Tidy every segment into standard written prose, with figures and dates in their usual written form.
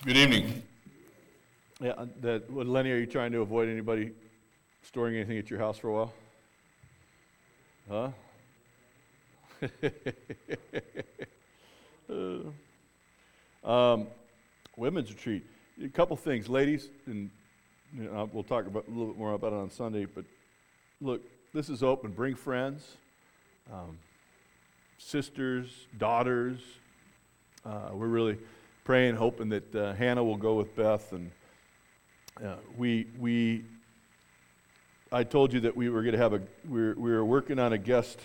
Good evening. Yeah, Lenny, are you trying to avoid anybody storing anything at your house for a while? Huh? Women's retreat. A couple things, ladies, and we'll talk about a little bit more about it on Sunday. But look, this is open. Bring friends, sisters, daughters. We're really praying, hoping that Hannah will go with Beth, and I told you that we were going to have we were working on a guest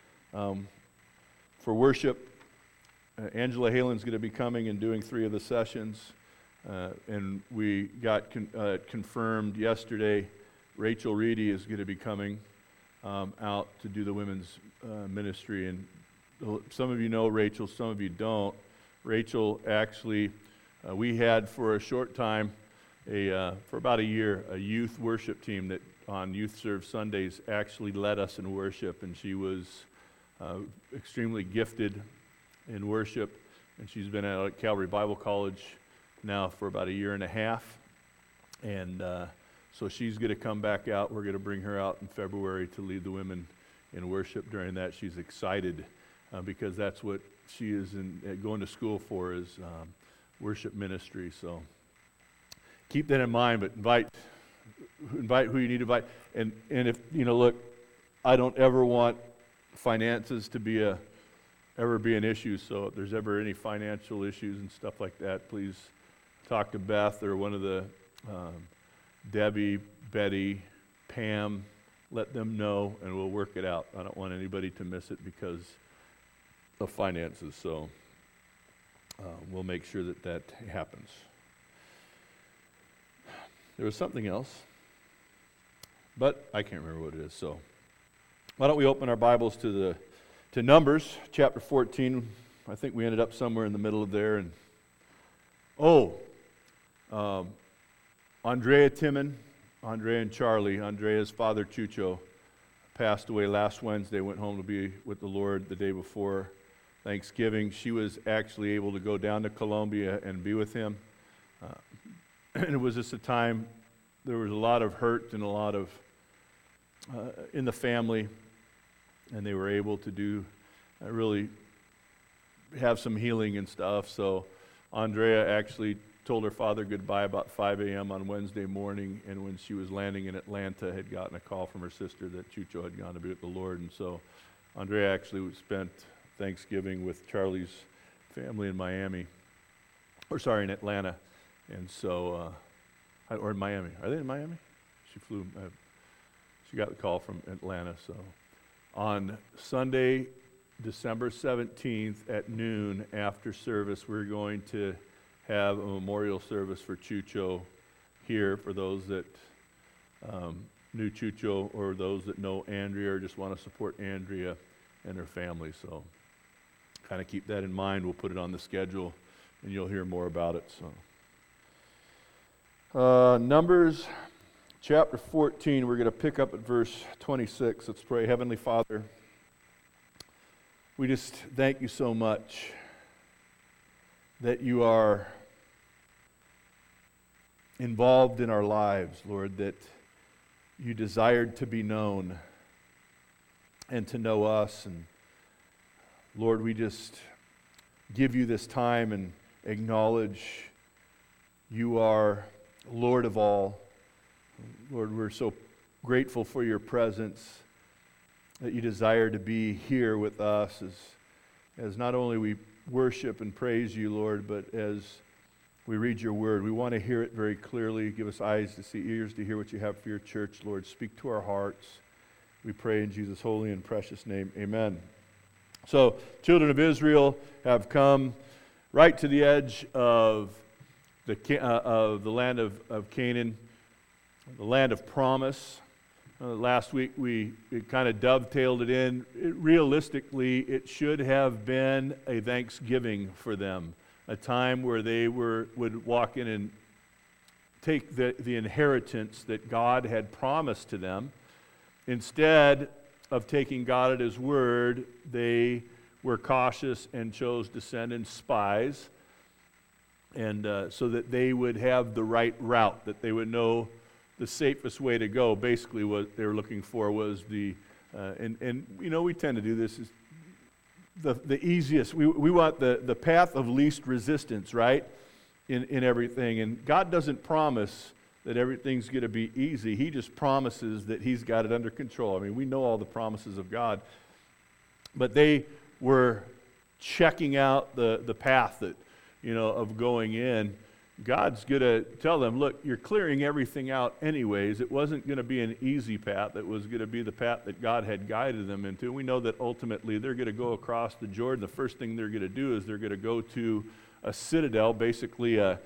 for worship. Angela Halen's going to be coming and doing 3 of the sessions, and we got confirmed yesterday. Rachel Reedy is going to be coming out to do the women's ministry, and some of you know Rachel, some of you don't. Rachel actually, we had for a short time, for about a year, a youth worship team that on Youth Serve Sundays actually led us in worship, and she was extremely gifted in worship, and she's been at Calvary Bible College now for about a year and a half, and so she's going to come back out. We're going to bring her out in February to lead the women in worship during that. She's excited because that's what she is going to school for, is worship ministry. So keep that in mind, but invite who you need to invite. And if, look, I don't ever want finances to ever be an issue. So if there's ever any financial issues and stuff like that, please talk to Beth or one of the Debbie, Betty, Pam. Let them know, and we'll work it out. I don't want anybody to miss it because of finances. So we'll make sure that happens. There was something else, but I can't remember what it is. So why don't we open our Bibles to Numbers chapter 14. I think we ended up somewhere in the middle of there. And Andrea Timon, Andrea and Charlie, Andrea's father Chucho, passed away last Wednesday. Went home to be with the Lord the day before Thanksgiving. She was actually able to go down to Colombia and be with him. And it was just a time, there was a lot of hurt and a lot of in the family, and they were able to do really have some healing and stuff. So Andrea actually told her father goodbye about 5 a.m. on Wednesday morning, and when she was landing in Atlanta, had gotten a call from her sister that Chucho had gone to be with the Lord. And so Andrea actually spent Thanksgiving with Charlie's family in in Atlanta. And so, or in Miami. Are they in Miami? She flew, she got the call from Atlanta. So on Sunday, December 17th at noon after service, we're going to have a memorial service for Chucho here for those that knew Chucho or those that know Andrea or just want to support Andrea and her family. So kind of keep that in mind. We'll put it on the schedule, and you'll hear more about it. So, Numbers chapter 14, we're going to pick up at verse 26. Let's pray. Heavenly Father, we just thank you so much that you are involved in our lives, Lord, that you desired to be known and to know us. And Lord, we just give you this time and acknowledge you are Lord of all. Lord, we're so grateful for your presence, that you desire to be here with us as not only we worship and praise you, Lord, but as we read your word. We want to hear it very clearly. Give us eyes to see, ears to hear what you have for your church, Lord. Speak to our hearts. We pray in Jesus' holy and precious name. Amen. So, children of Israel have come right to the edge of the land of Canaan, the land of promise. Last week it kind of dovetailed it in. Realistically, it should have been a Thanksgiving for them, a time where they would walk in and take the inheritance that God had promised to them. Instead of taking God at His word, they were cautious and chose to send in spies and so that they would have the right route, that they would know the safest way to go. Basically what they were looking for was the, and you know, we tend to do this, is the easiest. We want the path of least resistance, right, in everything. And God doesn't promise that everything's going to be easy. He just promises that He's got it under control. I mean, we know all the promises of God. But they were checking out the path that, you know, of going in. God's going to tell them, look, you're clearing everything out anyways. It wasn't going to be an easy path. It was going to be the path that God had guided them into. We know that ultimately they're going to go across the Jordan. The first thing they're going to do is they're going to go to a citadel, basically a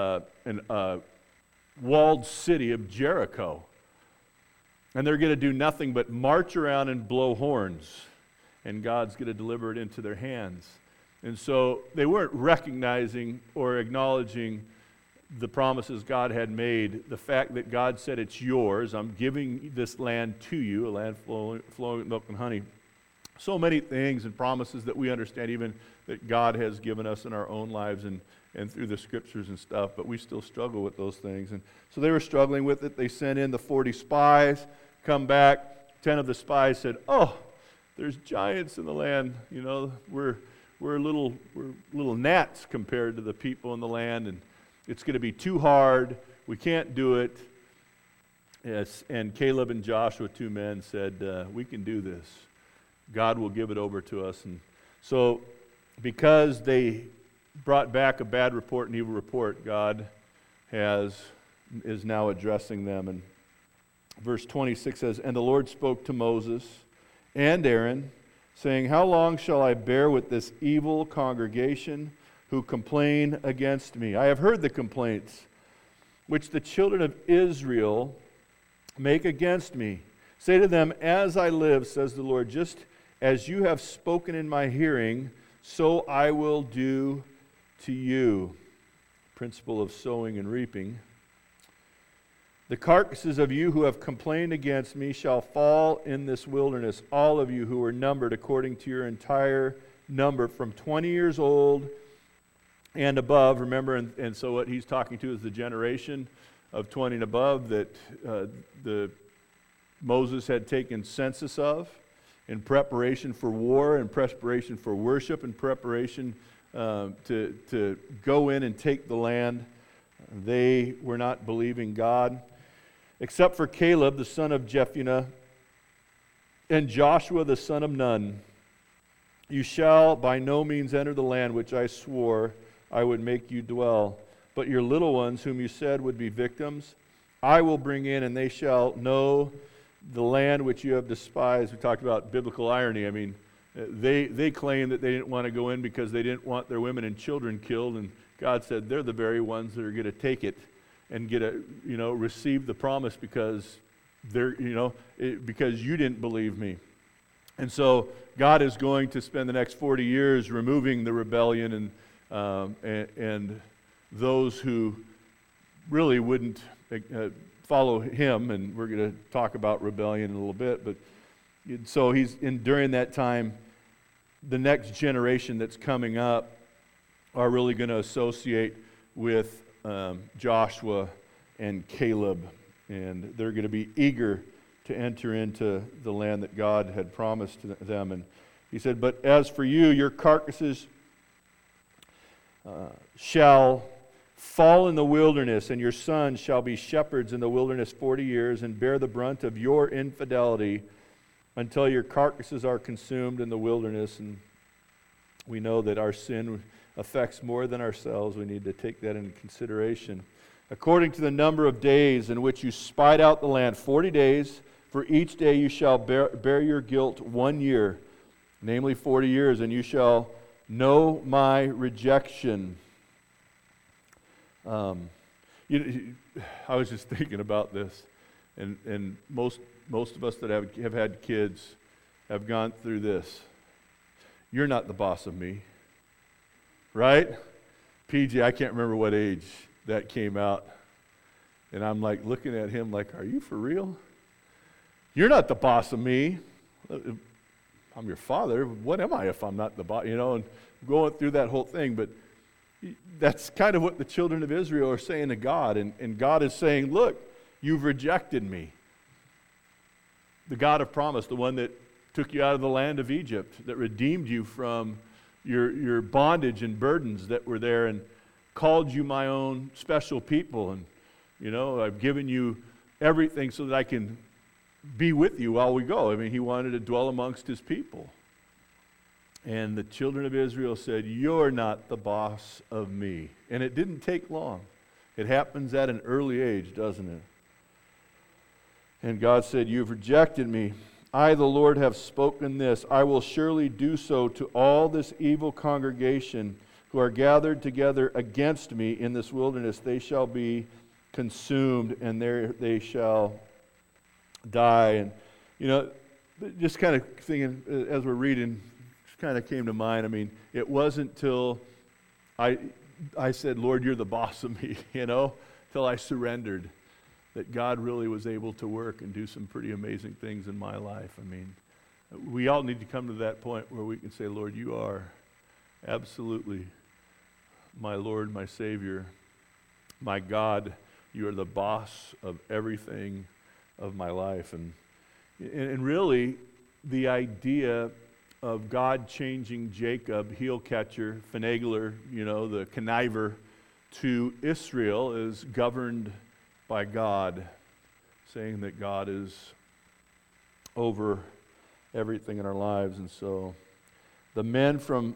walled city of Jericho. And they're going to do nothing but march around and blow horns. And God's going to deliver it into their hands. And so they weren't recognizing or acknowledging the promises God had made, the fact that God said, it's yours, I'm giving this land to you, a land flowing with milk and honey. So many things and promises that we understand even that God has given us in our own lives and through the scriptures and stuff, but we still struggle with those things. And so they were struggling with it. They sent in the 40 spies, come back. 10 of the spies said, oh, there's giants in the land. You know, we're little gnats compared to the people in the land, and it's going to be too hard. We can't do it. Yes, and Caleb and Joshua, 2 men, said, we can do this. God will give it over to us. And so because they brought back a bad report, an evil report, God is now addressing them. And verse 26 says, and the Lord spoke to Moses and Aaron, saying, how long shall I bear with this evil congregation who complain against me? I have heard the complaints which the children of Israel make against me. Say to them, as I live, says the Lord, just as you have spoken in my hearing, so I will do to you. Principle of sowing and reaping. The carcasses of you who have complained against me shall fall in this wilderness, all of you who are numbered according to your entire number, from 20 years old and above. Remember, and so what he's talking to is the generation of 20 and above that Moses had taken census of in preparation for war, in preparation for worship, in preparation to go in and take the land. They were not believing God. Except for Caleb, the son of Jephunneh, and Joshua, the son of Nun, you shall by no means enter the land which I swore I would make you dwell. But your little ones, whom you said would be victims, I will bring in, and they shall know the land which you have despised. We talked about biblical irony. I mean, they claimed that they didn't want to go in because they didn't want their women and children killed, and God said they're the very ones that are going to take it and receive the promise because because you didn't believe me. And so God is going to spend the next 40 years removing the rebellion and those who really wouldn't follow Him. And we're going to talk about rebellion in a little bit. But so during that time, the next generation that's coming up are really going to associate with Joshua and Caleb, and they're going to be eager to enter into the land that God had promised to them. And he said, but as for you, your carcasses shall fall in the wilderness, and your sons shall be shepherds in the wilderness 40 years, and bear the brunt of your infidelity until your carcasses are consumed in the wilderness. And we know that our sin affects more than ourselves. We need to take that into consideration. According to the number of days in which you spied out the land, 40 days, for each day you shall bear your guilt 1 year, namely 40 years, and you shall know my rejection. I was just thinking about this, and most of us that have had kids have gone through this. You're not the boss of me. Right? PJ, I can't remember what age that came out. And I'm like looking at him like, are you for real? You're not the boss of me. I'm your father. What am I if I'm not the boss? And going through that whole thing. But That's kind of what the children of Israel are saying to God. And God is saying, look, you've rejected me. The God of promise, the one that took you out of the land of Egypt, that redeemed you from your bondage and burdens that were there, and called you my own special people. And, I've given you everything so that I can be with you while we go. I mean, he wanted to dwell amongst his people. And the children of Israel said, you're not the boss of me. And it didn't take long. It happens at an early age, doesn't it? And God said, you've rejected me. I, the Lord, have spoken this. I will surely do so to all this evil congregation who are gathered together against me in this wilderness. They shall be consumed, and there they shall die. And, just kind of thinking as we're reading, kind of came to mind. I mean, it wasn't till I said, Lord, you're the boss of me, till I surrendered, that God really was able to work and do some pretty amazing things in my life. I mean, we all need to come to that point where we can say, Lord, you are absolutely my Lord, my Savior, my God. You are the boss of everything of my life. And really, the idea of God changing Jacob, heel catcher, finagler, the conniver, to Israel is governed by God, saying that God is over everything in our lives. And so the men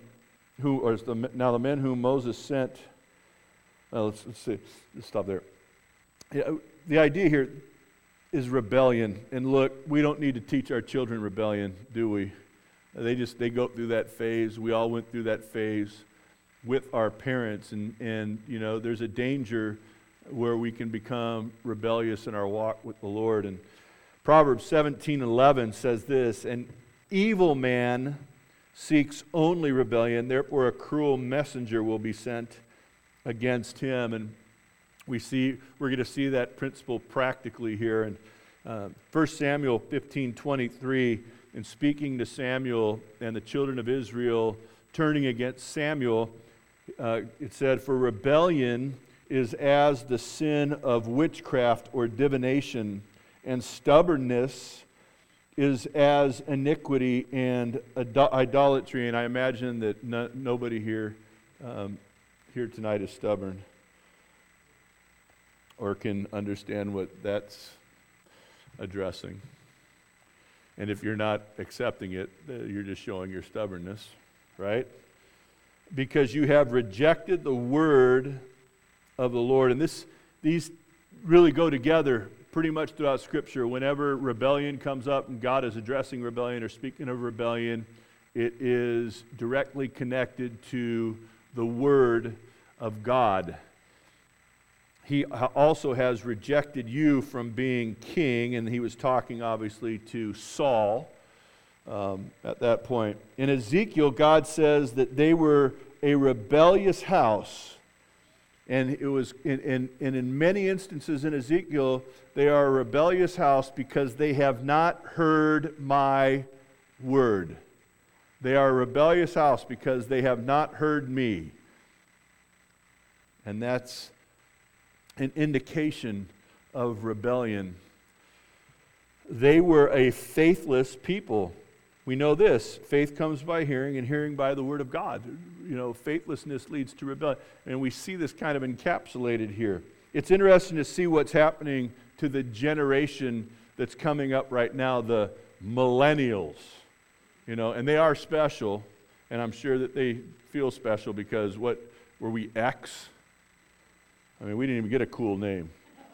whom Moses sent, let's stop there. The idea here is rebellion. And look, we don't need to teach our children rebellion, do we? They go through that phase. We all went through that phase with our parents, and there's a danger where we can become rebellious in our walk with the Lord. And Proverbs 17:11 says this, an evil man seeks only rebellion, therefore a cruel messenger will be sent against him. And we're going to see that principle practically here. And 1 Samuel 15:23, in speaking to Samuel and the children of Israel turning against Samuel, it said, for rebellion is as the sin of witchcraft or divination, and stubbornness is as iniquity and idolatry. And I imagine that nobody here tonight is stubborn or can understand what that's addressing. And if you're not accepting it, you're just showing your stubbornness, right? Because you have rejected the word of the Lord. And these really go together pretty much throughout Scripture. Whenever rebellion comes up and God is addressing rebellion or speaking of rebellion, it is directly connected to the word of God. He also has rejected you from being king, and he was talking obviously to Saul at that point. In Ezekiel, God says that they were a rebellious house, and it was in many instances in Ezekiel, they are a rebellious house because they have not heard my word. They are a rebellious house because they have not heard me. And that's an indication of rebellion. They were a faithless people. We know this. Faith comes by hearing, and hearing by the word of God. Faithlessness leads to rebellion. And we see this kind of encapsulated here. It's interesting to see what's happening to the generation that's coming up right now, the millennials. And they are special, and I'm sure that they feel special because were we X? I mean, we didn't even get a cool name.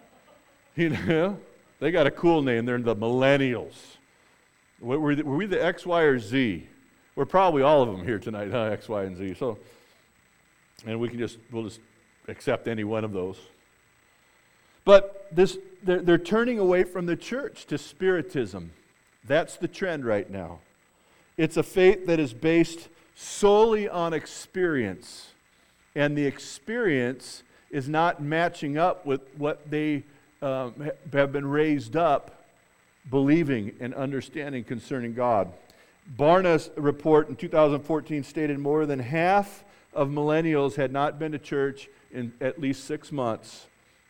They got a cool name. They're the millennials. Were we the X, Y, or Z? We're probably all of them here tonight, huh? X, Y, and Z. So, and we'll just accept any one of those. But they're turning away from the church to Spiritism. That's the trend right now. It's a faith that is based solely on experience, and the experience is not matching up with what they have been raised up believing and understanding concerning God. Barna's report in 2014 stated more than half of millennials had not been to church in at least 6 months,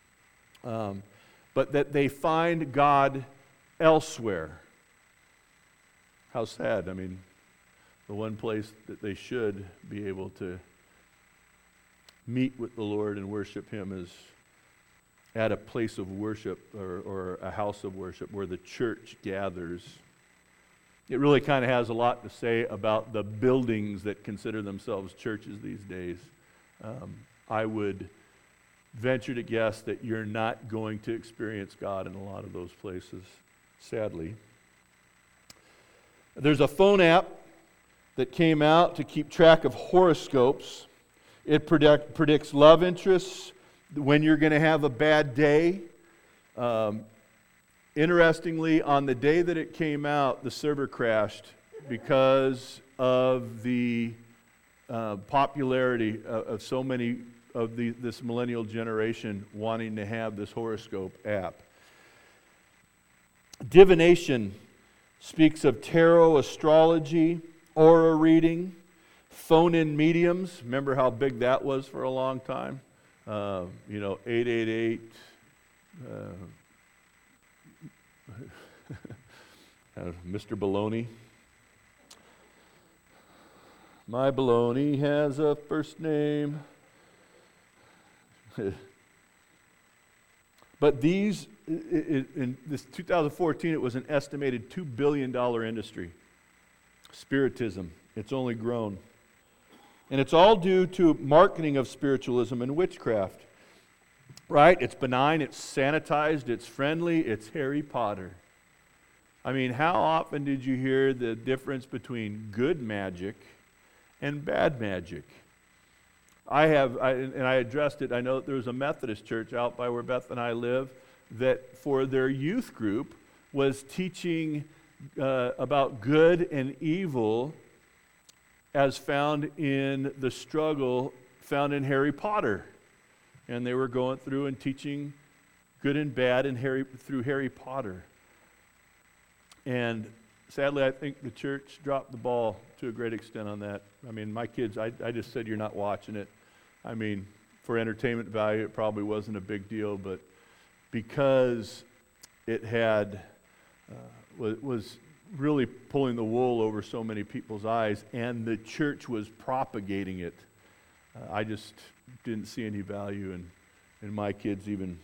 but that they find God elsewhere. How sad. I mean, the one place that they should be able to meet with the Lord and worship Him is at a place of worship or a house of worship where the church gathers. It really kind of has a lot to say about the buildings that consider themselves churches these days. I would venture to guess that you're not going to experience God in a lot of those places, sadly. There's a phone app that came out to keep track of horoscopes. It predicts love interests, when you're going to have a bad day. Interestingly, on the day that it came out, the server crashed because of the popularity of so many of this millennial generation wanting to have this horoscope app. Divination speaks of tarot, astrology, aura reading, phone-in mediums. Remember how big that was for a long time? 888. Mr. Baloney. My baloney has a first name. But these, in this 2014, it was an estimated $2 billion industry. Spiritism, it's only grown. And it's all due to marketing of spiritualism and witchcraft. Right? It's benign, it's sanitized, it's friendly, it's Harry Potter. I mean, how often did you hear the difference between good magic and bad magic? I addressed it. I know that there was a Methodist church out by where Beth and I live that for their youth group was teaching about good and evil as found in the struggle found in Harry Potter. And they were going through and teaching good and bad through Harry Potter. And sadly, I think the church dropped the ball to a great extent on that. I mean, my kids, I just said, you're not watching it. I mean, for entertainment value, it probably wasn't a big deal, but because it had, was really pulling the wool over so many people's eyes, and the church was propagating it, I just didn't see any value in my kids even,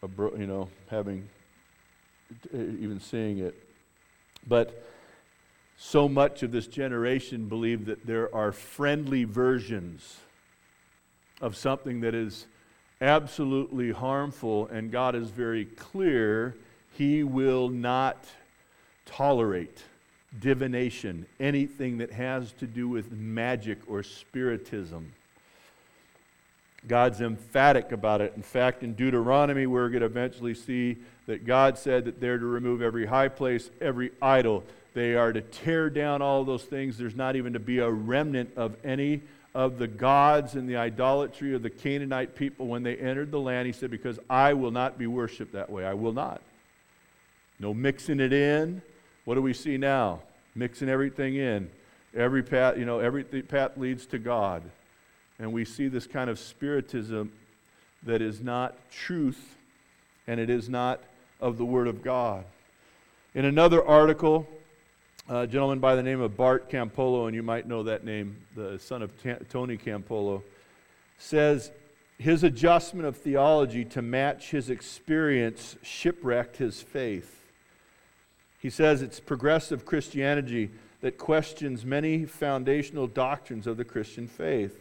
even seeing it. But so much of this generation believe that there are friendly versions of something that is absolutely harmful, and God is very clear He will not tolerate divination, anything that has to do with magic or spiritism. God's emphatic about it. In fact, in Deuteronomy, we're going to eventually see that God said that they're to remove every high place, every idol. They are to tear down all those things. There's not even to be a remnant of any of the gods and the idolatry of the Canaanite people when they entered the land. He said, because I will not be worshipped that way. I will not. No mixing it in. What do we see now? Mixing everything in. Every path, every path leads to God. And we see this kind of spiritism that is not truth, and it is not of the Word of God. In another article, a gentleman by the name of Bart Campolo, and you might know that name, the son of Tony Campolo, says his adjustment of theology to match his experience shipwrecked his faith. He says it's progressive Christianity that questions many foundational doctrines of the Christian faith.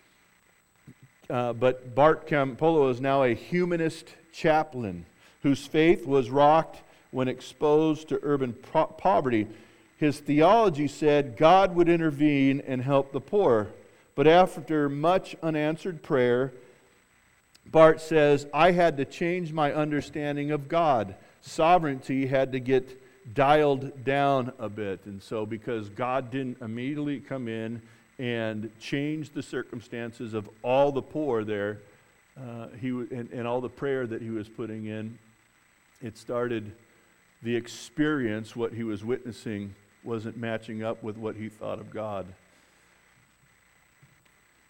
But Bart Campolo is now a humanist chaplain whose faith was rocked when exposed to urban poverty. His theology said God would intervene and help the poor. But after much unanswered prayer, Bart says, I had to change my understanding of God. Sovereignty had to get dialed down a bit. And so because God didn't immediately come in and change the circumstances of all the poor there, and all the prayer that he was putting in, it started the experience, what he was witnessing wasn't matching up with what he thought of God.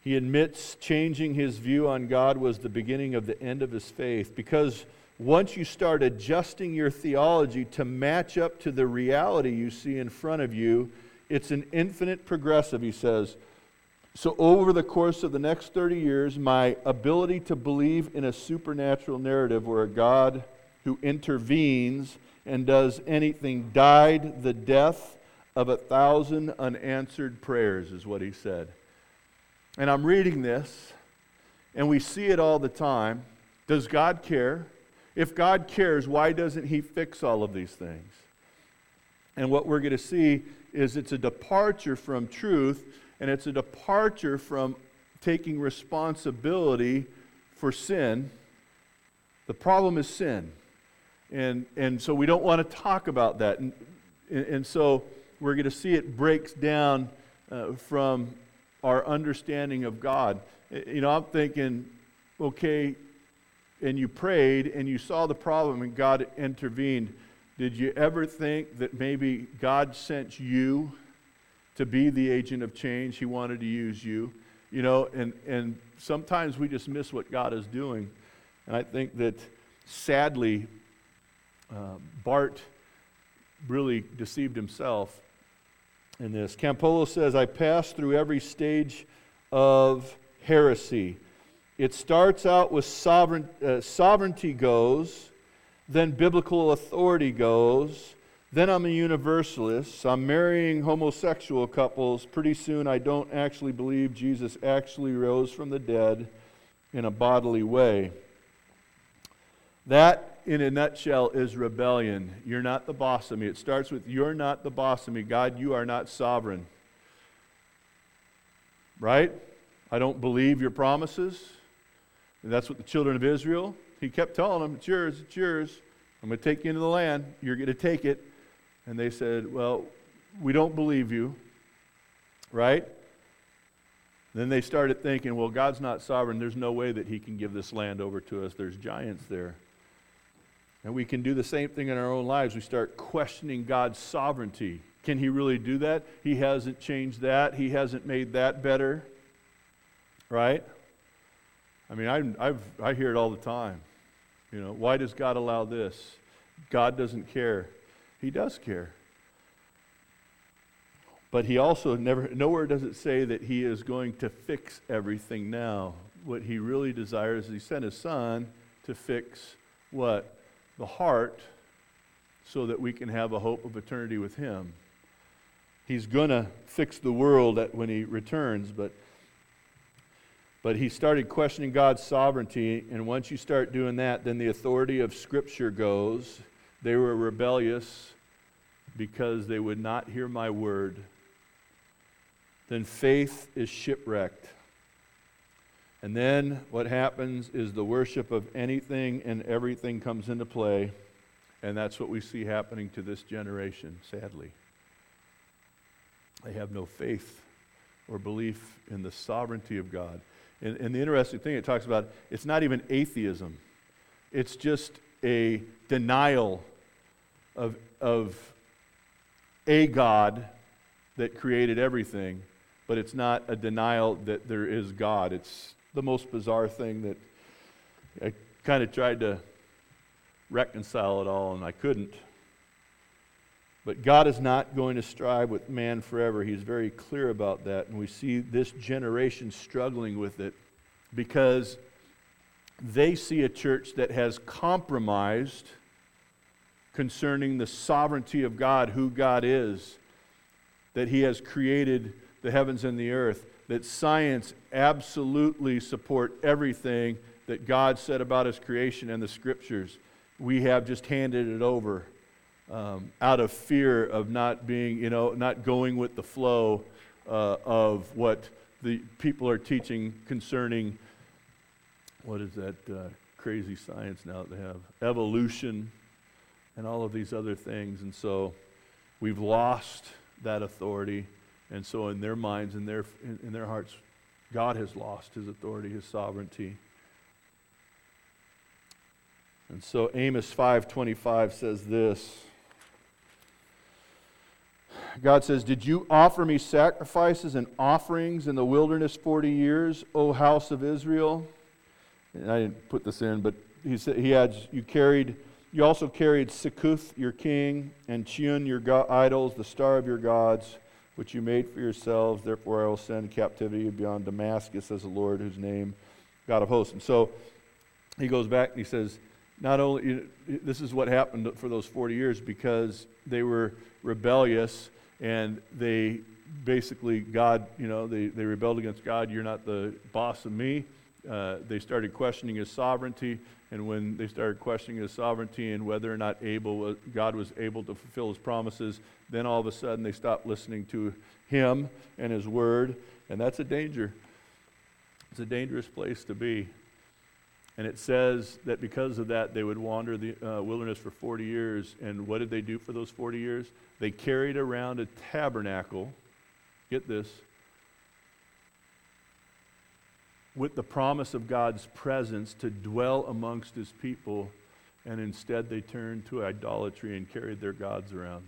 He admits changing his view on God was the beginning of the end of his faith, because once you start adjusting your theology to match up to the reality you see in front of you, it's an infinite progressive, he says. So over the course of the next 30 years, my ability to believe in a supernatural narrative where a God who intervenes and does anything died the death of 1,000 unanswered prayers, is what he said. And I'm reading this, and we see it all the time. Does God care? If God cares, why doesn't he fix all of these things? And what we're going to see is it's a departure from truth, and it's a departure from taking responsibility for sin. The problem is sin. And so we don't want to talk about that. And so we're going to see it breaks down from our understanding of God. I'm thinking, okay, and you prayed and you saw the problem and God intervened. Did you ever think that maybe God sent you to be the agent of change? He wanted to use you. And sometimes we just miss what God is doing. And I think that sadly, Bart really deceived himself in this. Campolo says, I passed through every stage of heresy. It starts out with sovereignty goes, then biblical authority goes, then I'm a universalist, I'm marrying homosexual couples, pretty soon I don't actually believe Jesus actually rose from the dead in a bodily way. That, in a nutshell, is rebellion. You're not the boss of me. It starts with, you're not the boss of me. God, you are not sovereign. Right? I don't believe your promises. And that's what the children of Israel, he kept telling them, it's yours, it's yours. I'm going to take you into the land. You're going to take it. And they said, well, we don't believe you. Right? Then they started thinking, well, God's not sovereign. There's no way that he can give this land over to us. There's giants there. And we can do the same thing in our own lives. We start questioning God's sovereignty. Can he really do that? He hasn't changed that. He hasn't made that better. Right? I mean, I hear it all the time. Why does God allow this? God doesn't care. He does care. But he also nowhere does it say that he is going to fix everything now. What he really desires is he sent his son to fix what? The heart, so that we can have a hope of eternity with him. He's going to fix the world when he returns, but he started questioning God's sovereignty, and once you start doing that, then the authority of Scripture goes. They were rebellious because they would not hear my word. Then faith is shipwrecked. And then what happens is the worship of anything and everything comes into play, and that's what we see happening to this generation, sadly. They have no faith or belief in the sovereignty of God. And the interesting thing it talks about, it's not even atheism. It's just a denial of a God that created everything, but it's not a denial that there is God. It's the most bizarre thing that I kind of tried to reconcile it all, and I couldn't. But God is not going to strive with man forever. He's very clear about that, and we see this generation struggling with it because they see a church that has compromised concerning the sovereignty of God, who God is, that he has created the heavens and the earth, that science absolutely support everything that God said about his creation and the scriptures. We have just handed it over out of fear of not being, not going with the flow of what the people are teaching concerning, what is that crazy science now that they have? Evolution and all of these other things. And so we've lost that authority. And so in their minds, in their hearts, God has lost his authority, his sovereignty. And so Amos 5:25 says this. God says, "Did you offer me sacrifices and offerings in the wilderness 40 years, O house of Israel?" And I didn't put this in, but he said you also carried Sikkuth your king, and Chiun your idols, the star of your gods, which you made for yourselves. Therefore I will send captivity beyond Damascus, says the Lord, whose name, God of hosts. And so he goes back and he says, not only, this is what happened for those 40 years, because they were rebellious, and they basically, God, they rebelled against God. You're not the boss of me. They started questioning his sovereignty, and when they started questioning his sovereignty and whether or not God was able to fulfill his promises, then all of a sudden they stopped listening to him and his word, and that's a danger. It's a dangerous place to be. And it says that because of that, they would wander the wilderness for 40 years. And what did they do for those 40 years? They carried around a tabernacle, get this, with the promise of God's presence to dwell amongst his people, and instead they turned to idolatry and carried their gods around.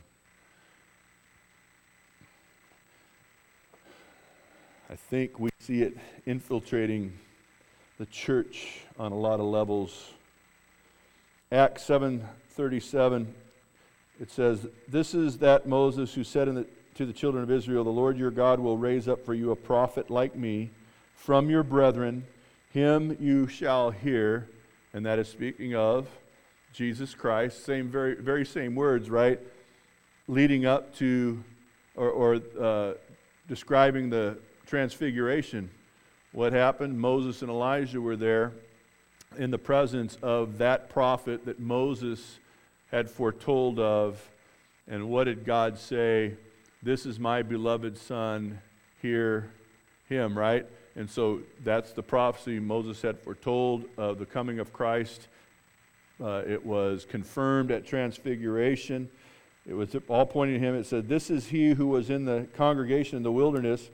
I think we see it infiltrating the church on a lot of levels. Acts 7:37, it says, "This is that Moses who said to the children of Israel, 'The Lord your God will raise up for you a prophet like me from your brethren. Him you shall hear.'" And that is speaking of Jesus Christ. Very, very same words, right? Leading up to or describing the transfiguration. What happened? Moses and Elijah were there in the presence of that prophet that Moses had foretold of. And what did God say? "This is my beloved son, hear him," right? And so that's the prophecy Moses had foretold of the coming of Christ. It was confirmed at Transfiguration. It was all pointing to him. It said, "This is he who was in the congregation in the wilderness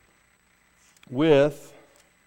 with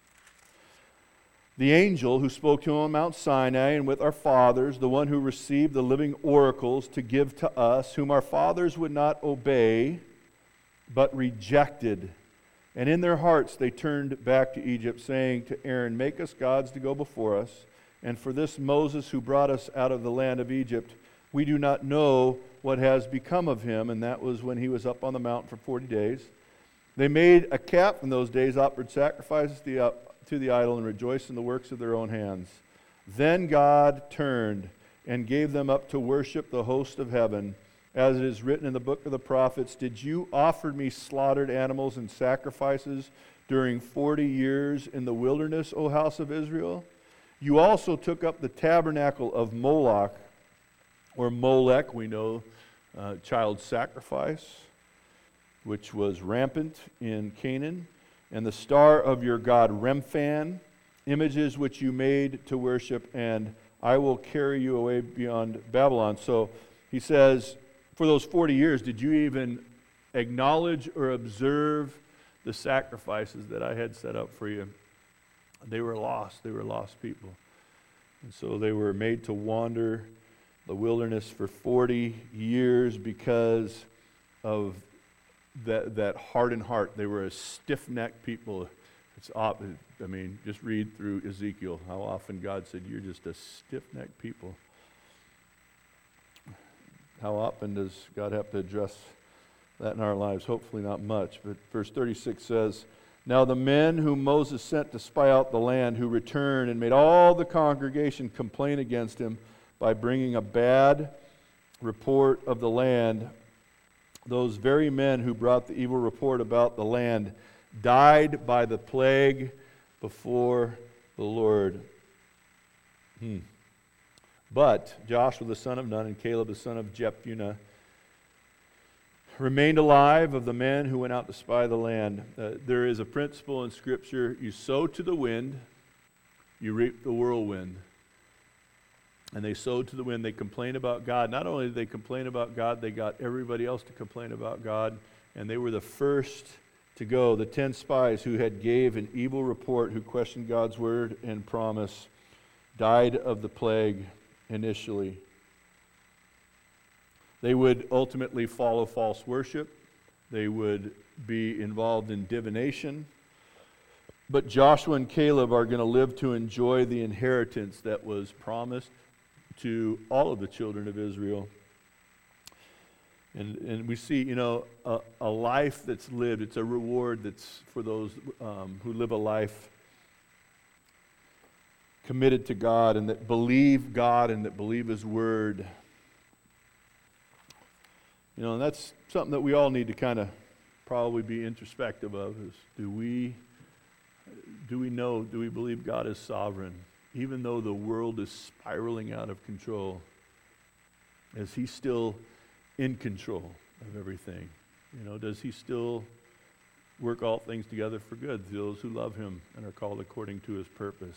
the angel who spoke to him on Mount Sinai, and with our fathers, the one who received the living oracles to give to us, whom our fathers would not obey, but rejected. And in their hearts they turned back to Egypt, saying to Aaron, 'Make us gods to go before us.' And for this Moses who brought us out of the land of Egypt, we do not know what has become of him." And that was when he was up on the mountain for 40 days. "They made a calf in those days, offered sacrifices to the idol, and rejoiced in the works of their own hands. Then God turned and gave them up to worship the host of heaven. As it is written in the book of the prophets, 'Did you offer me slaughtered animals and sacrifices during 40 years in the wilderness, O house of Israel? You also took up the tabernacle of Moloch,'" or Molech, we know, child sacrifice, which was rampant in Canaan, "and the star of your god Remphan, images which you made to worship, and I will carry you away beyond Babylon." So he says, for those 40 years, did you even acknowledge or observe the sacrifices that I had set up for you? They were lost. They were lost people. And so they were made to wander the wilderness for 40 years because of that hardened heart. They were a stiff-necked people. Just read through Ezekiel, how often God said, "You're just a stiff-necked people." How often does God have to address that in our lives? Hopefully not much. But verse 36 says, "Now the men whom Moses sent to spy out the land, who returned and made all the congregation complain against him by bringing a bad report of the land, those very men who brought the evil report about the land died by the plague before the Lord. But Joshua the son of Nun and Caleb the son of Jephunneh remained alive of the men who went out to spy the land." There is a principle in Scripture: you sow to the wind, you reap the whirlwind. And they sowed to the wind. They complained about God. Not only did they complain about God, they got everybody else to complain about God. And they were the first to go. The 10 spies who had gave an evil report, who questioned God's word and promise, died of the plague initially. They would ultimately follow false worship. They would be involved in divination. But Joshua and Caleb are going to live to enjoy the inheritance that was promised to all of the children of Israel. And we see, a life that's lived. It's a reward that's for those who live a life committed to God and that believe God and that believe His Word. And that's something that we all need to kind of probably be introspective of, is do we believe God is sovereign? Even though the world is spiraling out of control, is He still in control of everything? Does He still work all things together for good to those who love Him and are called according to His purpose?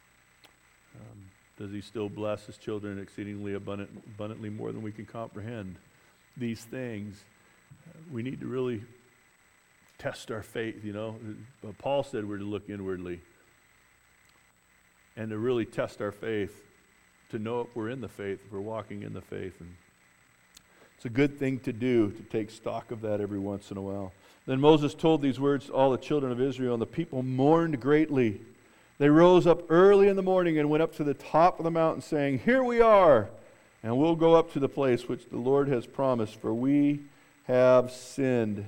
Does He still bless His children exceedingly abundantly more than we can comprehend? These things, we need to really test our faith, Paul said we're to look inwardly and to really test our faith, to know if we're in the faith, if we're walking in the faith. And it's a good thing to do, to take stock of that every once in a while. Then Moses told these words to all the children of Israel, and the people mourned greatly. They rose up early in the morning and went up to the top of the mountain, saying, "Here we are, and we'll go up to the place which the Lord has promised, for we have sinned."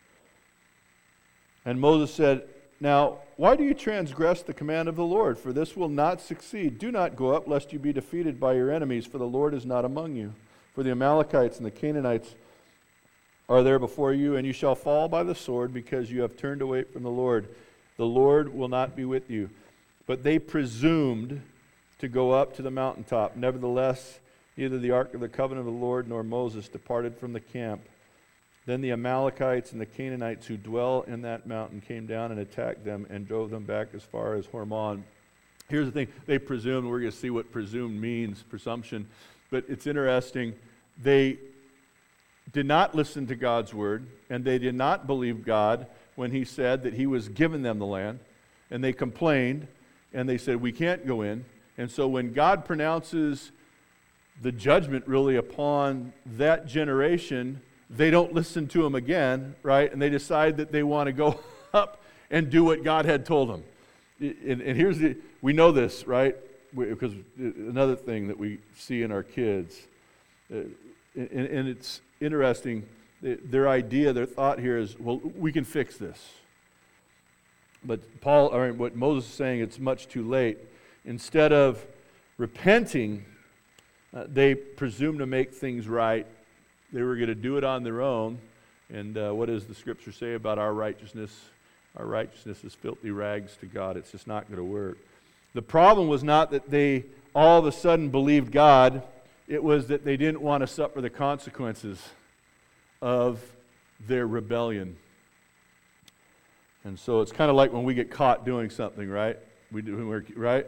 And Moses said, "Now, why do you transgress the command of the Lord? For this will not succeed. Do not go up, lest you be defeated by your enemies, for the Lord is not among you. For the Amalekites and the Canaanites are there before you, and you shall fall by the sword, because you have turned away from the Lord. The Lord will not be with you." But they presumed to go up to the mountaintop. Nevertheless, neither the ark of the covenant of the Lord nor Moses departed from the camp. Then the Amalekites and the Canaanites who dwell in that mountain came down and attacked them and drove them back as far as Hormon. Here's the thing. They presumed. We're going to see what presumed means, presumption. But it's interesting. They did not listen to God's word, and they did not believe God when He said that He was giving them the land. And they complained, and they said, "We can't go in." And so when God pronounces the judgment really upon that generation, they don't listen to Him again, right? And they decide that they want to go up and do what God had told them. And we know this, right? Because another thing that we see in our kids, and it's interesting, their thought here is, well, we can fix this. But what Moses is saying, it's much too late. Instead of repenting, they presumed to make things right. They were going to do it on their own. And what does the Scripture say about our righteousness? Our righteousness is filthy rags to God. It's just not going to work. The problem was not that they all of a sudden believed God. It was that they didn't want to suffer the consequences of their rebellion. And so it's kind of like when we get caught doing something, right? Right?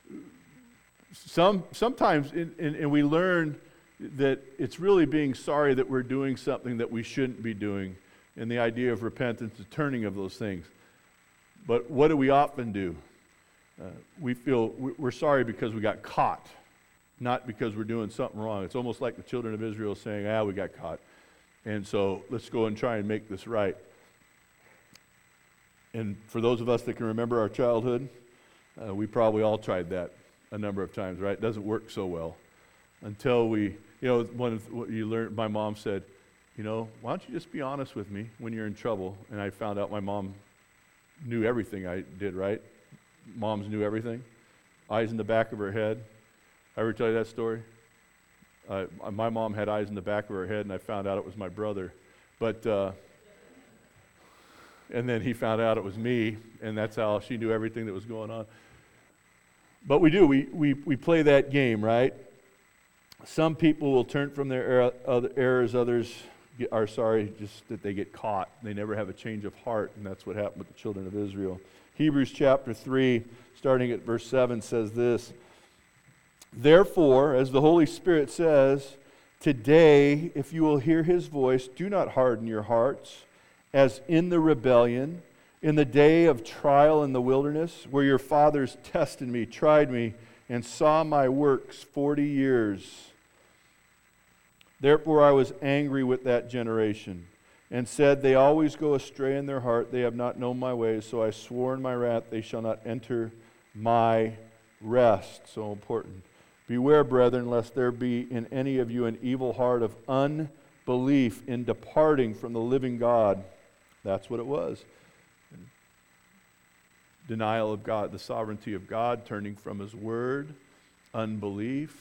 Sometimes, and we learn that it's really being sorry that we're doing something that we shouldn't be doing, and the idea of repentance, the turning of those things. But what do we often do? We feel we're sorry because we got caught, not because we're doing something wrong. It's almost like the children of Israel saying, we got caught, and so let's go and try and make this right. And for those of us that can remember our childhood, we probably all tried that a number of times, right? It doesn't work so well until we, what you learned, my mom said, why don't you just be honest with me when you're in trouble? And I found out my mom knew everything I did, right? Moms knew everything. Eyes in the back of her head. I ever tell you that story? My mom had eyes in the back of her head, and I found out it was my brother. But and then he found out it was me, and that's how she knew everything that was going on. But we do. We play that game, right? Some people will turn from their errors. Others are sorry just that they get caught. They never have a change of heart, and that's what happened with the children of Israel. Hebrews chapter 3, starting at verse 7, says this: "Therefore, as the Holy Spirit says, today, if you will hear His voice, do not harden your hearts, as in the rebellion, in the day of trial in the wilderness, where your fathers tested me, tried me, and saw my works 40 years. Therefore I was angry with that generation and said, they always go astray in their heart, they have not known my ways, so I swore in my wrath, they shall not enter my rest. So important. Beware, brethren, lest there be in any of you an evil heart of unbelief in departing from the living God. That's what it was. Denial of God, the sovereignty of God, turning from His Word, unbelief.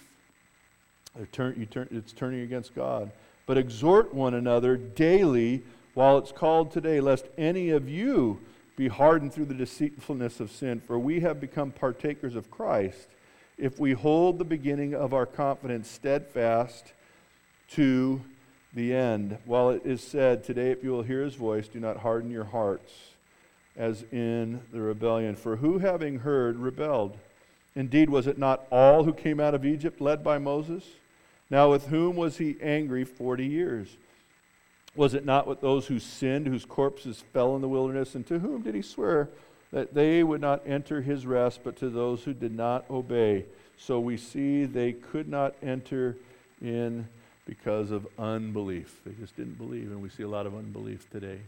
It's turning against God. But exhort one another daily while it's called today, lest any of you be hardened through the deceitfulness of sin. For we have become partakers of Christ if we hold the beginning of our confidence steadfast to the end. While it is said, today if you will hear His voice, do not harden your hearts as in the rebellion. For who having heard rebelled? Indeed, was it not all who came out of Egypt led by Moses? Now with whom was He angry 40 years? Was it not with those who sinned, whose corpses fell in the wilderness? And to whom did He swear that they would not enter His rest, but to those who did not obey? So we see they could not enter in because of unbelief. They just didn't believe, and we see a lot of unbelief today.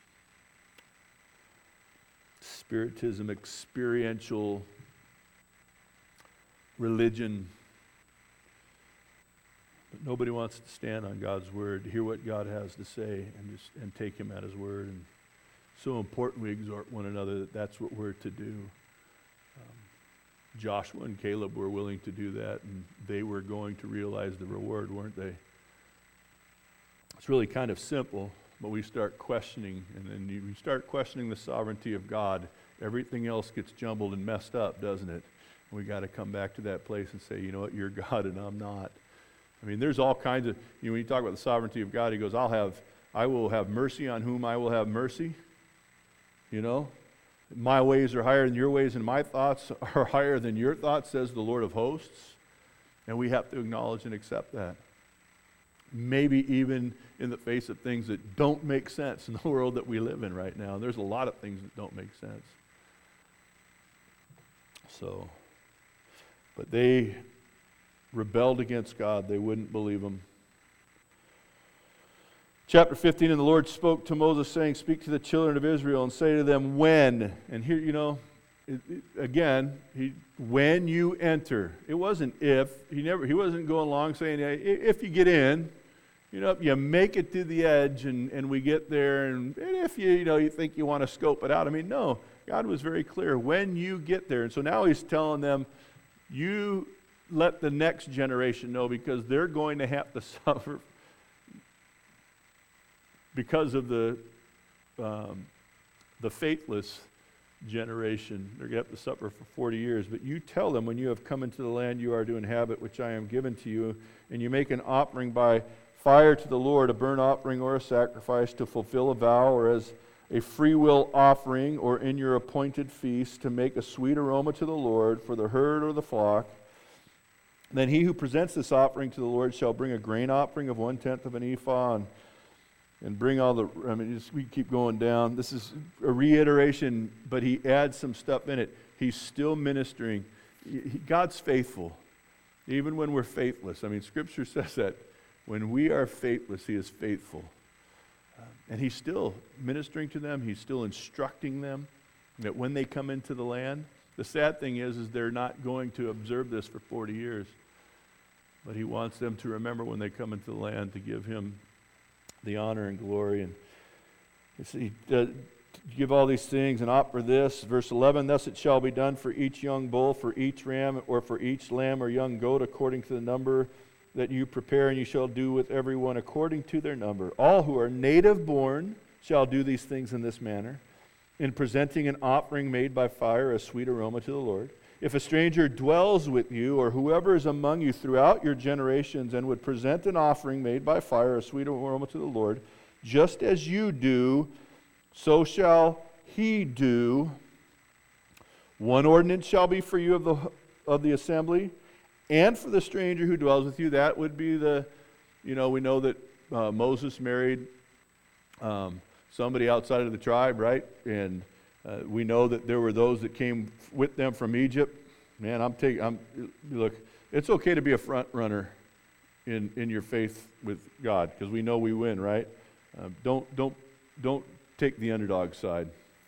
Spiritism, experiential religion. But nobody wants to stand on God's Word, to hear what God has to say, and take Him at His Word. And so important we exhort one another that that's what we're to do. Joshua and Caleb were willing to do that, and they were going to realize the reward, weren't they? It's really kind of simple, but we start questioning, and then you start questioning the sovereignty of God. Everything else gets jumbled and messed up, doesn't it? We got to come back to that place and say, you know what, you're God and I'm not. I mean, there's all kinds of, when you talk about the sovereignty of God, He goes, I will have mercy on whom I will have mercy. You know, my ways are higher than your ways, and my thoughts are higher than your thoughts, says the Lord of hosts. And we have to acknowledge and accept that. Maybe even in the face of things that don't make sense in the world that we live in right now. There's a lot of things that don't make sense. So, but they rebelled against God. They wouldn't believe Him. Chapter 15, and the Lord spoke to Moses, saying, speak to the children of Israel and say to them, when, and here, when you enter. It wasn't if. He wasn't going along saying, if you get in, you make it to the edge and we get there, and if you think you want to scope it out. I mean, no, God was very clear when you get there. And so now He's telling them, you let the next generation know, because they're going to have to suffer because of the faithless generation. They're going to have to suffer for 40 years. But you tell them, when you have come into the land you are to inhabit, which I am given to you, and you make an offering by fire to the Lord, a burnt offering or a sacrifice to fulfill a vow, or as a free will offering, or in your appointed feast, to make a sweet aroma to the Lord for the herd or the flock, then he who presents this offering to the Lord shall bring a grain offering of 1/10 of an ephah, and bring all the, we keep going down. This is a reiteration, but he adds some stuff in it. He's still ministering. God's faithful, even when we're faithless. I mean, Scripture says that when we are faithless, He is faithful. And He's still ministering to them. He's still instructing them that when they come into the land, the sad thing is they're not going to observe this for 40 years. But He wants them to remember when they come into the land to give Him the honor and glory. And He give all these things and offer this. Verse 11, thus it shall be done for each young bull, for each ram, or for each lamb or young goat, according to the number that you prepare, and you shall do with everyone according to their number. All who are native born shall do these things in this manner, in presenting an offering made by fire, a sweet aroma to the Lord. If a stranger dwells with you, or whoever is among you throughout your generations, and would present an offering made by fire, a sweet aroma to the Lord, just as you do, so shall he do. One ordinance shall be for you of the assembly, and for the stranger who dwells with you. That would be we know that Moses married somebody outside of the tribe, right? And we know that there were those that came with them from Egypt. Man, look, it's okay to be a front runner in your faith with God, because we know we win, right? Don't take the underdog side.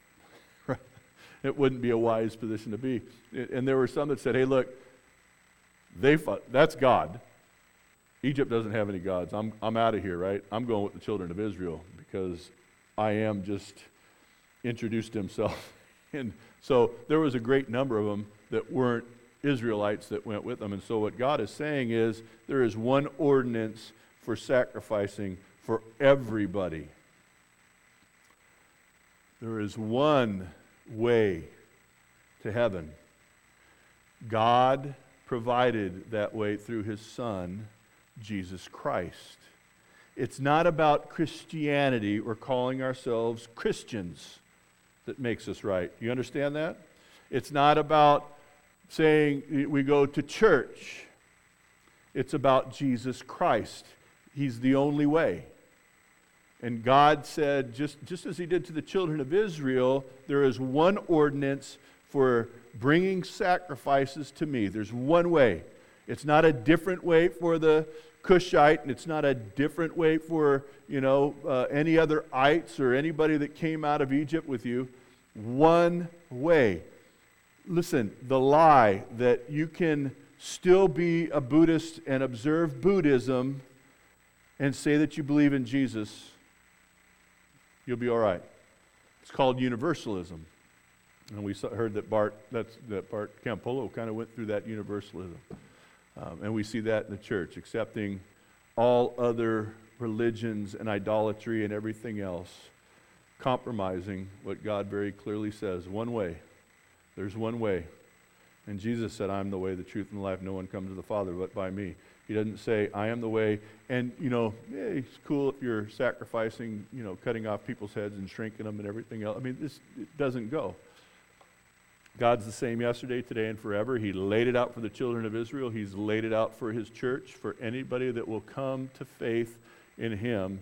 It wouldn't be a wise position to be. And there were some that said, hey, look, that's God. Egypt doesn't have any gods. I'm out of here, right? I'm going with the children of Israel because I am just introduced himself. And so there was a great number of them that weren't Israelites that went with them. And so what God is saying is there is one ordinance for sacrificing for everybody. There is one way to heaven. God provided that way through his Son, Jesus Christ. It's not about Christianity or calling ourselves Christians that makes us right. You understand that? It's not about saying we go to church. It's about Jesus Christ. He's the only way. And God said, just as he did to the children of Israel, there is one ordinance for bringing sacrifices to me. There's one way. It's not a different way for the Cushite, and it's not a different way for, any other ites or anybody that came out of Egypt with you. One way. Listen, the lie that you can still be a Buddhist and observe Buddhism and say that you believe in Jesus, you'll be all right. It's called universalism. And we heard that Bart Campolo kind of went through that universalism. And we see that in the church, accepting all other religions and idolatry and everything else, compromising what God very clearly says, one way. There's one way. And Jesus said, I'm the way, the truth, and the life. No one comes to the Father but by me. He doesn't say, I am the way. And, it's cool if you're sacrificing, cutting off people's heads and shrinking them and everything else. I mean, it doesn't go. God's the same yesterday, today, and forever. He laid it out for the children of Israel. He's laid it out for his church, for anybody that will come to faith in him.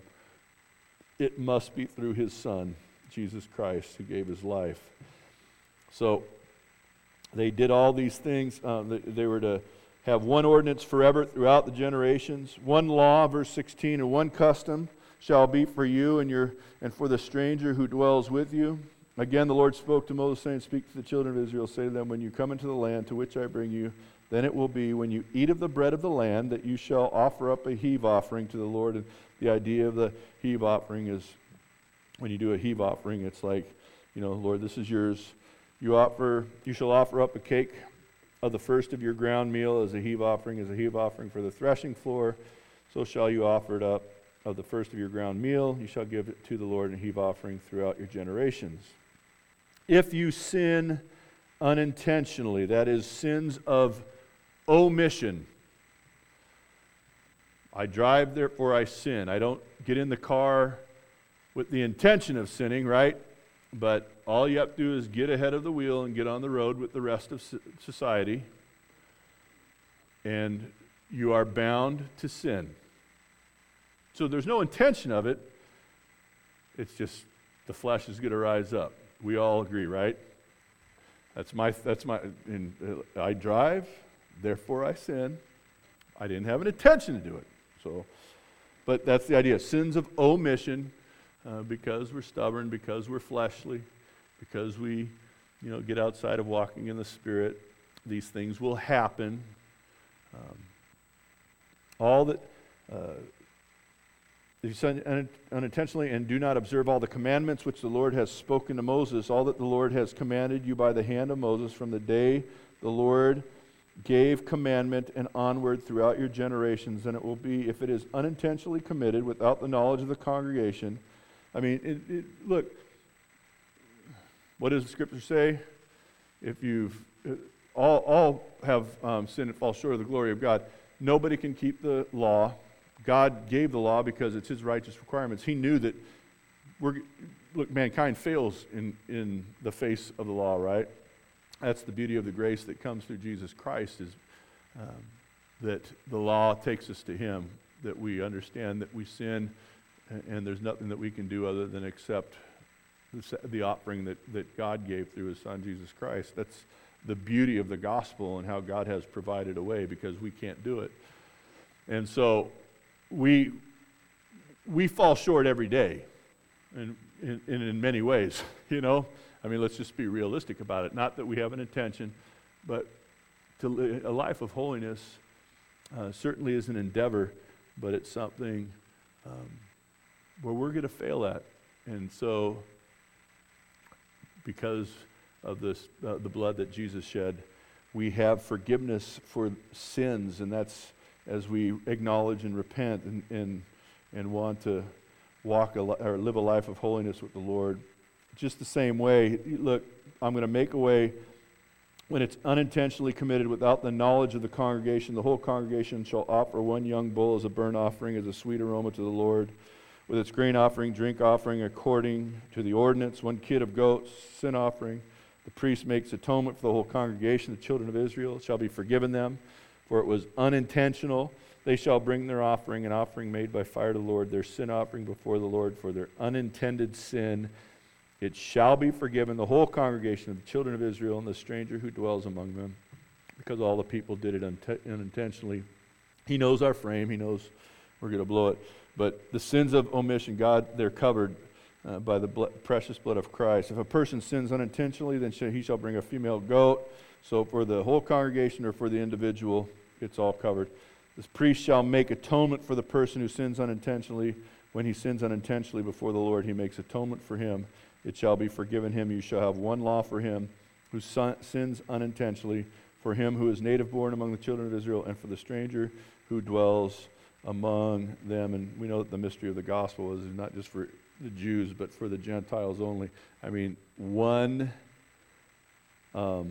It must be through his Son, Jesus Christ, who gave his life. So they did all these things. They were to have one ordinance forever throughout the generations. One law, verse 16, and one custom shall be for you and for the stranger who dwells with you. Again, the Lord spoke to Moses, saying, speak to the children of Israel, say to them, when you come into the land to which I bring you, then it will be, when you eat of the bread of the land, that you shall offer up a heave offering to the Lord. And the idea of the heave offering is, when you do a heave offering, it's like, Lord, this is yours. You shall offer up a cake of the first of your ground meal as a heave offering for the threshing floor. So shall you offer it up of the first of your ground meal. You shall give it to the Lord in a heave offering throughout your generations. If you sin unintentionally, that is, sins of omission. I drive, therefore I sin. I don't get in the car with the intention of sinning, right? But all you have to do is get ahead of the wheel and get on the road with the rest of society, and you are bound to sin. So there's no intention of it. It's just the flesh is going to rise up. We all agree, right? I drive, therefore I sin. I didn't have an intention to do it. But that's the idea. Sins of omission, because we're stubborn, because we're fleshly, because we, get outside of walking in the Spirit. These things will happen. All that if you sin unintentionally and do not observe all the commandments which the Lord has spoken to Moses, all that the Lord has commanded you by the hand of Moses from the day the Lord gave commandment and onward throughout your generations, then it will be, if it is unintentionally committed without the knowledge of the congregation. I mean, look, what does the Scripture say? If you've all have sinned and fall short of the glory of God, nobody can keep the law. God gave the law because it's his righteous requirements. He knew that mankind fails in the face of the law, right? That's the beauty of the grace that comes through Jesus Christ, is that the law takes us to him, that we understand that we sin, and there's nothing that we can do other than accept the offering that God gave through his Son, Jesus Christ. That's the beauty of the gospel and how God has provided a way, because we can't do it. And so we we fall short every day, and in many ways, you know. I mean, let's just be realistic about it. Not that we have an intention, but to live a life of holiness certainly is an endeavor, but it's something where we're going to fail at. And so, because of this, the blood that Jesus shed, we have forgiveness for sins, and that's as we acknowledge and repent and want to walk or live a life of holiness with the Lord. Just the same way, look, I'm going to make a way when it's unintentionally committed without the knowledge of the congregation. The whole congregation shall offer one young bull as a burnt offering, as a sweet aroma to the Lord, with its grain offering, drink offering, according to the ordinance, one kid of goats, sin offering. The priest makes atonement for the whole congregation. The children of Israel shall be forgiven them, for it was unintentional. They shall bring their offering, an offering made by fire to the Lord, their sin offering before the Lord for their unintended sin. It shall be forgiven the whole congregation of the children of Israel and the stranger who dwells among them, because all the people did it unintentionally. He knows our frame. He knows we're going to blow it. But the sins of omission, God, they're covered by the precious blood of Christ. If a person sins unintentionally, then he shall bring a female goat. So for the whole congregation or for the individual, it's all covered. This priest shall make atonement for the person who sins unintentionally. When he sins unintentionally before the Lord, he makes atonement for him. It shall be forgiven him. You shall have one law for him who sins unintentionally, for him who is native born among the children of Israel, and for the stranger who dwells among them. And we know that the mystery of the gospel is not just for the Jews, but for the Gentiles only. I mean, one law.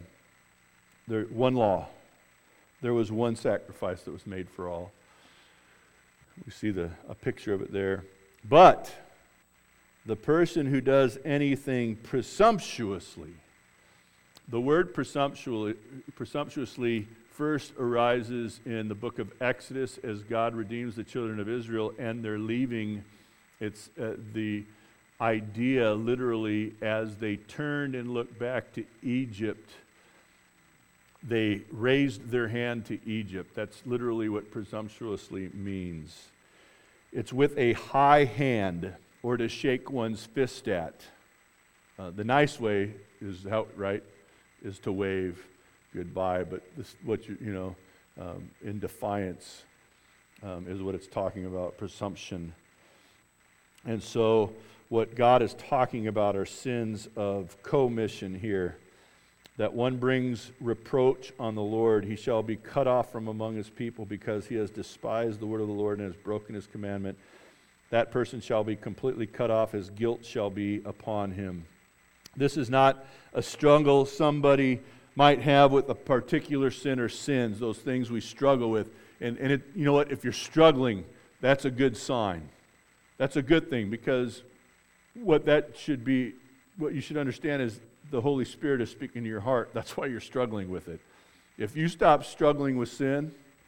There was one sacrifice that was made for all. We see a picture of it there. But the person who does anything presumptuously, the word presumptuously first arises in the book of Exodus as God redeems the children of Israel and they're leaving. It's the idea literally as they turned and looked back to Egypt, they raised their hand to Egypt. That's literally what presumptuously means. It's with a high hand, or to shake one's fist at. The nice way is is to wave goodbye, but this, in defiance is what it's talking about, presumption. And so what God is talking about are sins of commission here. That one brings reproach on the Lord, he shall be cut off from among his people because he has despised the word of the Lord and has broken his commandment. That person shall be completely cut off, his guilt shall be upon him. This is not a struggle somebody might have with a particular sin or sins, those things we struggle with. And you know what, if you're struggling, that's a good sign. That's a good thing, because what you should understand is the Holy Spirit is speaking to your heart. That's why you're struggling with it. If you stop struggling with sin,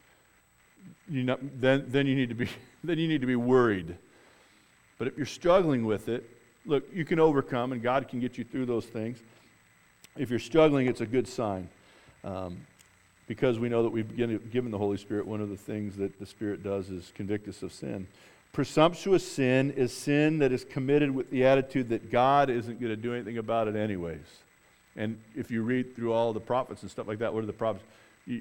then you need to be worried. But if you're struggling with it, look, you can overcome, and God can get you through those things. If you're struggling, it's a good sign, because we know that we've given the Holy Spirit. One of the things that the Spirit does is convict us of sin. Presumptuous sin is sin that is committed with the attitude that God isn't going to do anything about it anyways. And if you read through all the prophets and stuff like that, what are the prophets? You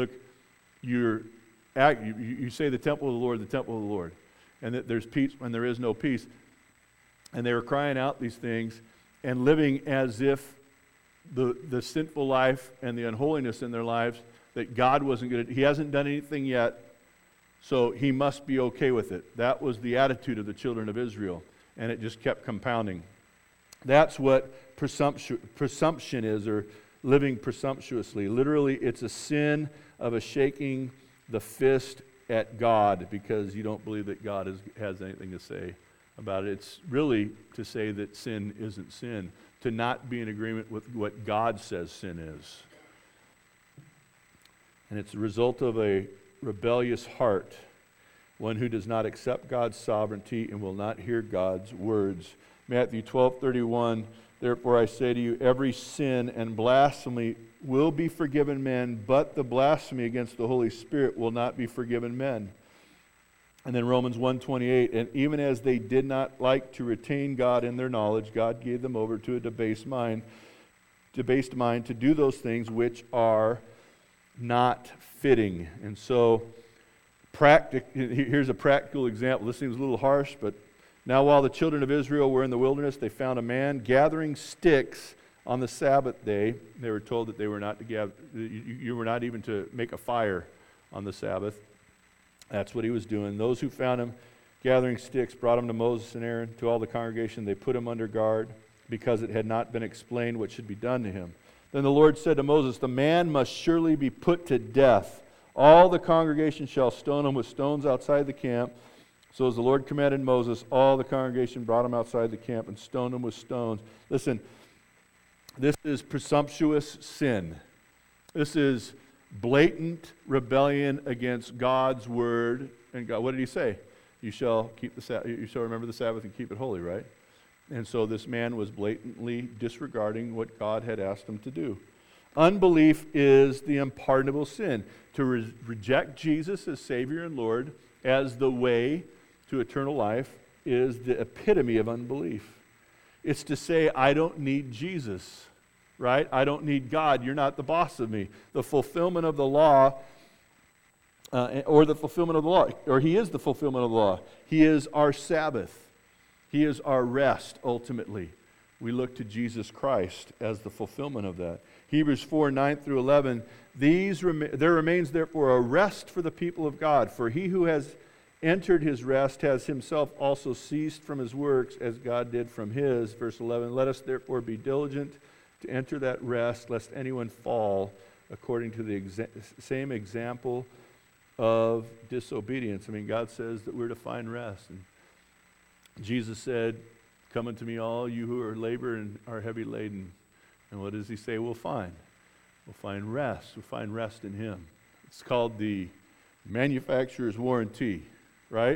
say the temple of the Lord, and that there's peace when there is no peace. And they were crying out these things and living as if the sinful life and the unholiness in their lives, that God wasn't going to, he hasn't done anything yet, so he must be okay with it. That was the attitude of the children of Israel, and it just kept compounding. That's what presumption is, or living presumptuously. Literally, it's a sin of a shaking the fist at God because you don't believe that God has anything to say about it. It's really to say that sin isn't sin, to not be in agreement with what God says sin is. And it's the result of a rebellious heart, one who does not accept God's sovereignty and will not hear God's words. Matthew 12:31, therefore I say to you, every sin and blasphemy will be forgiven men, but the blasphemy against the Holy Spirit will not be forgiven men. And then Romans 1:28, and even as they did not like to retain God in their knowledge, God gave them over to a debased mind to do those things which are not fitting. And so, here's a practical example. This seems a little harsh, but now while the children of Israel were in the wilderness, they found a man gathering sticks on the Sabbath day. They were told that they were not to gather, you were not even to make a fire on the Sabbath. That's what he was doing. Those who found him gathering sticks brought him to Moses and Aaron, to all the congregation. They put him under guard because it had not been explained what should be done to him. Then the Lord said to Moses, the man must surely be put to death. All the congregation shall stone him with stones outside the camp. So as the Lord commanded Moses, all the congregation brought him outside the camp and stoned him with stones. Listen, this is presumptuous sin. This is blatant rebellion against God's word. And God, what did he say? You shall remember the Sabbath and keep it holy, right? And so this man was blatantly disregarding what God had asked him to do. Unbelief is the unpardonable sin. To reject Jesus as Savior and Lord, as the way to eternal life, is the epitome of unbelief. It's to say, I don't need Jesus, right? I don't need God. You're not the boss of me. The fulfillment of the law, or the fulfillment of the law, or He is the fulfillment of the law. He is our Sabbath. He is our rest, ultimately. We look to Jesus Christ as the fulfillment of that. Hebrews 4:9-11, there remains therefore a rest for the people of God, for he who has entered his rest has himself also ceased from his works as God did from his. Verse 11, let us therefore be diligent to enter that rest, lest anyone fall according to the same example of disobedience. I mean, God says that we're to find rest. And Jesus said, come unto me all you who are labor and are heavy laden. And what does he say we'll find? We'll find rest. We'll find rest in him. It's called the manufacturer's warranty, right?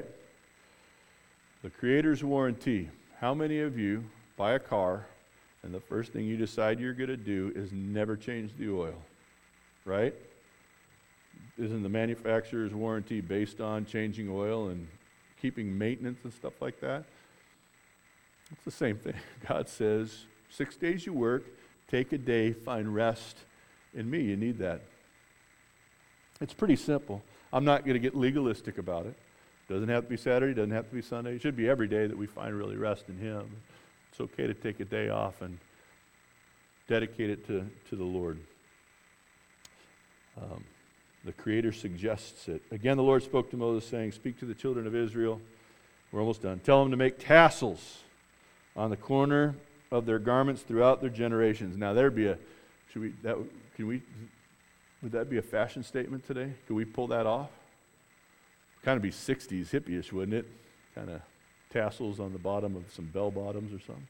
The creator's warranty. How many of you buy a car and the first thing you decide you're going to do is never change the oil, right? Isn't the manufacturer's warranty based on changing oil and keeping maintenance and stuff like that? It's the same thing. God says, 6 days you work, take a day, find rest in me. You need that. It's pretty simple. I'm not going to get legalistic about it. Doesn't have to be Saturday, doesn't have to be Sunday. It should be every day that we find really rest in Him. It's okay to take a day off and dedicate it to the Lord. The Creator suggests it. Again, the Lord spoke to Moses, saying, speak to the children of Israel. We're almost done. Tell them to make tassels on the corner of their garments throughout their generations. Now, would that be a fashion statement today? Could we pull that off? Kind of be 60s hippie-ish, wouldn't it? Kind of tassels on the bottom of some bell bottoms or something.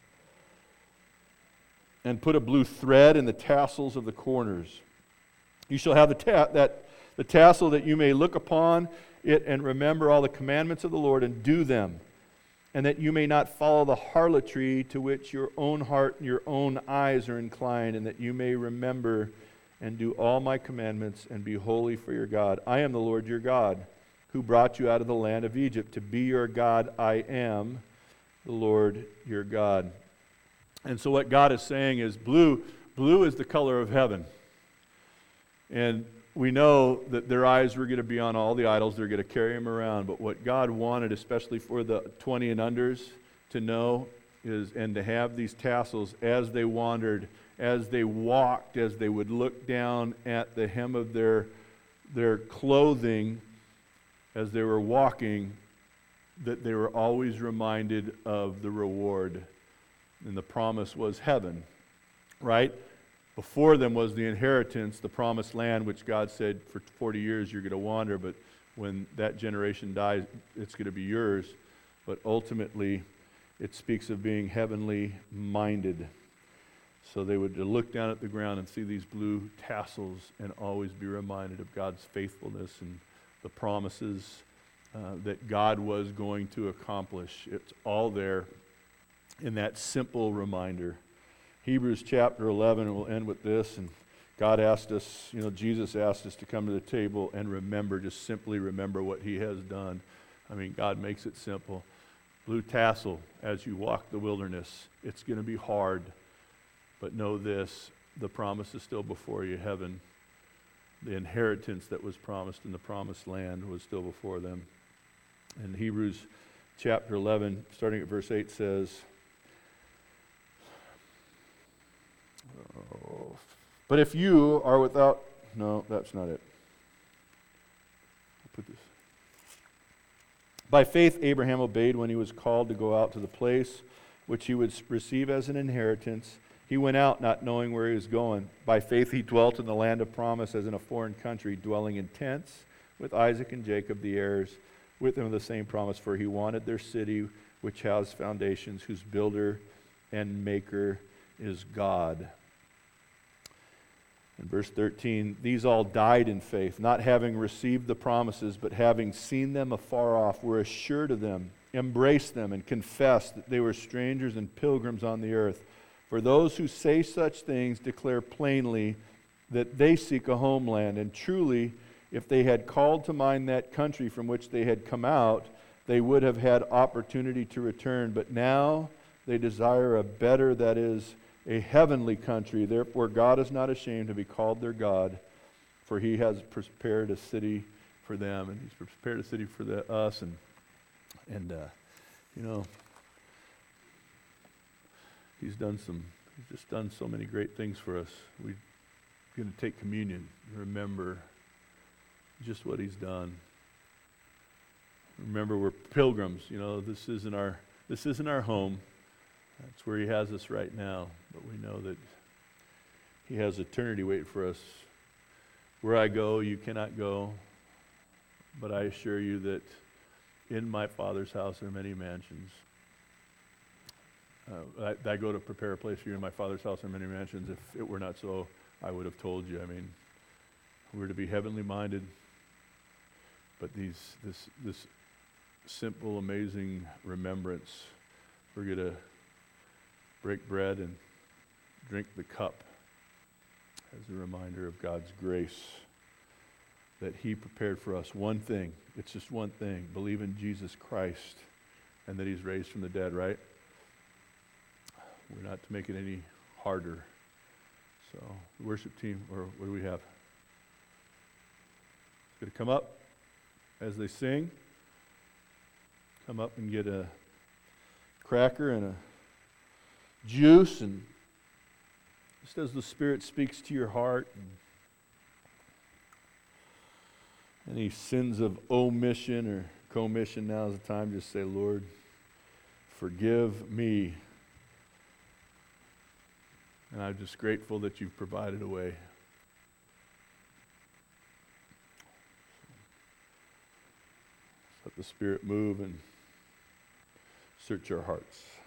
And put a blue thread in the tassels of the corners. You shall have the tassel that you may look upon it and remember all the commandments of the Lord and do them, and that you may not follow the harlotry to which your own heart and your own eyes are inclined, and that you may remember and do all my commandments and be holy for your God. I am the Lord your God, who brought you out of the land of Egypt. To be your God, I am the Lord your God. And so what God is saying is blue is the color of heaven. And we know that their eyes were going to be on all the idols. They're going to carry them around. But what God wanted, especially for the 20 and unders, to know is, and to have these tassels as they wandered, as they walked, as they would look down at the hem of their clothing as they were walking, that they were always reminded of the reward. And the promise was heaven, right? Before them was the inheritance, the promised land, which God said for 40 years you're going to wander, but when that generation dies, it's going to be yours. But ultimately, it speaks of being heavenly minded. So they would look down at the ground and see these blue tassels and always be reminded of God's faithfulness and the promises that God was going to accomplish. It's all there in that simple reminder. Hebrews chapter 11, and we'll end with this. And God asked us, Jesus asked us to come to the table and remember, just simply remember what He has done. I mean, God makes it simple. Blue tassel, as you walk the wilderness, it's going to be hard. But know this, the promise is still before you. Heaven, the inheritance that was promised in the promised land was still before them. And Hebrews chapter 11, starting at verse 8 says, but if you are without, no, that's not it. I'll put this. By faith, Abraham obeyed when he was called to go out to the place which he would receive as an inheritance. He went out not knowing where he was going. By faith, he dwelt in the land of promise as in a foreign country, dwelling in tents with Isaac and Jacob, the heirs, with them of the same promise. For he wanted their city, which has foundations, whose builder and maker is God. In verse 13, these all died in faith, not having received the promises, but having seen them afar off, were assured of them, embraced them, and confessed that they were strangers and pilgrims on the earth. For those who say such things declare plainly that they seek a homeland. And truly, if they had called to mind that country from which they had come out, they would have had opportunity to return. But now they desire a better, that is, a heavenly country. Therefore God is not ashamed to be called their God, for he has prepared a city for them. And he's prepared a city for us. And you know, he's just done so many great things for us. We're going to take communion and remember just what he's done. Remember, we're pilgrims. You know, this isn't our home. That's where he has us right now. But we know that he has eternity waiting for us. Where I go, you cannot go. But I assure you that in my Father's house are many mansions. I go to prepare a place for you. In my Father's house are many mansions. If it were not so, I would have told you. I mean, we're to be heavenly minded. But this simple, amazing remembrance, we're going to break bread and drink the cup as a reminder of God's grace that he prepared for us. One thing, it's just one thing, believe in Jesus Christ and that he's raised from the dead, right? We're not to make it any harder. So, the worship team, or what do we have? It's going to come up as they sing. Come up and get a cracker and a juice, and just as the Spirit speaks to your heart, and any sins of omission or commission, now is the time. Just say, Lord, forgive me. And I'm just grateful that you've provided a way. Let the Spirit move and search our hearts.